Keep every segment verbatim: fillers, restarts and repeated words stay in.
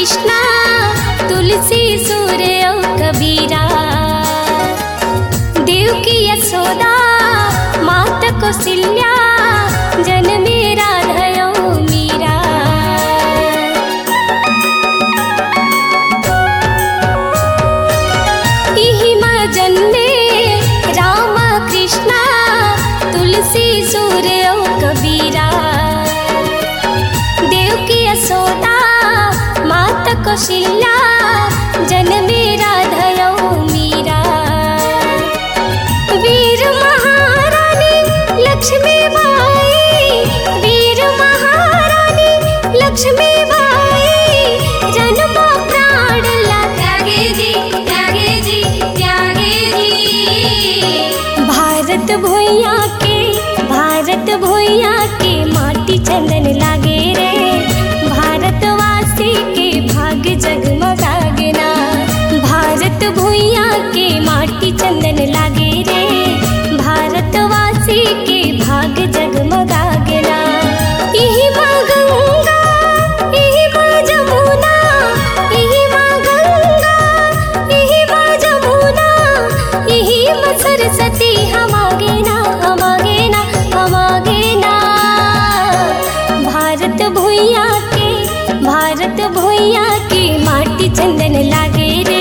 कृष्णा तुलसी सूर्य कबीरा, देवकी यशोदा माता कौशल्या जन्मे राधयो मीरा। इहि मां जन्मे राम कृष्णा तुलसी सूर्य कबीरा, देवकी यशोदा माता कौशल्या जन्मे राधयो मीरा। वीर महारानी लक्ष्मी बाई, वीर महारानी लक्ष्मी बाई जन्म प्राण ला त्यागे जी, त्यागे जी, त्यागे जी। भारत भुइयां के, भारत भुइयां के माटी चंदन लागे रे, भारतवासी के भाग्य जगमगागे ना। भारत भुइयां के माटी चंदन लागे रे, भारतवासी के भाग्य जगमगागे ना। इहि मां गंगा, इहि मां जमुना, इहि मां गंगा, इहि मां जमुना, इहि मां सरस्वती हमागे ना, हमागे ना, हमागे ना। भारत भुइयां के, भारत भुइयां के माटी चंदन लागे रे।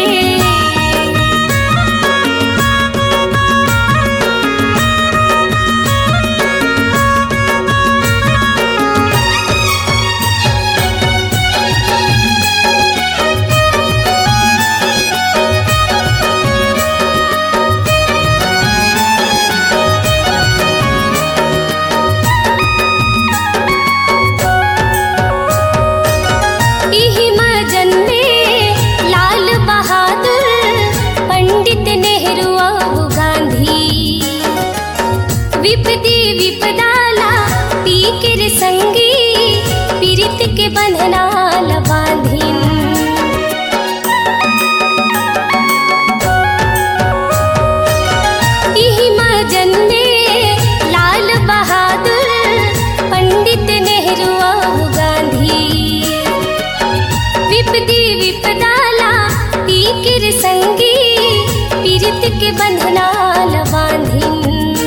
इहि मां जन्मे लाल बहादुर पंडित नेहरू और गांधी, विपदी विपदाला पीकर संगी पीरित के बंधना ला बांधिन। इहि मां जन्मे लाल बहादुर पंडित नेहरू और गांधी, विपदी विपदाला पीकर संगी पीरित के बंधना ला बांधिन।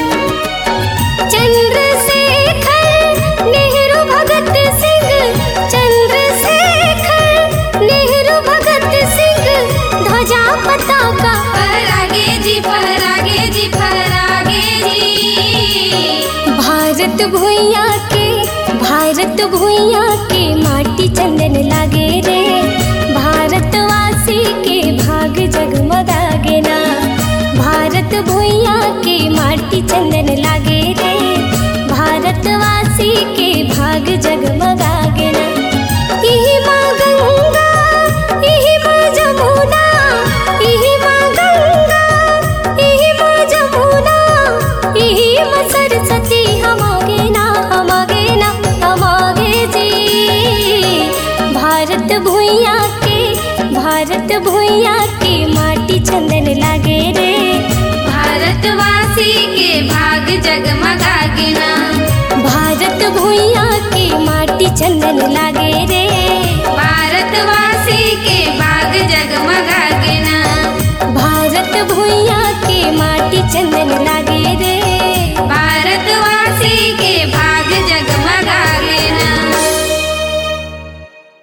चंद्रशेखर नेहरू भगत सिंह, चंद्रशेखर नेहरू भगत सिंह ध्वजा पताका फहरागे जी, फहरागे जी, फहरागे जी। भारत भुइयां के, भारत भुइयां के माटी चंदन लागे रे, भारतवासी के भाग जगमगागे ना। भारत भुइयां के माटी चंदन लागे रे, भारतवासी के भाग जगमगागे ना। इहि मां गंगा, इहि मां जमुना, इहि मां गंगा, इहि मां जमुना, इहि मां सरस्वती हमागे ना, हमागे ना, हमागे जी। भारत भुइयां के, भारत भुइयां के माटी चंदन लागे रे, भारतवासी के भाग जगमगागे ना। भारत भुइयां के माटी चंदन लागे रे, भारतवासी के भाग जगमगागे ना। भारत भुइयां के माटी चंदन लागे रे, भारतवासी के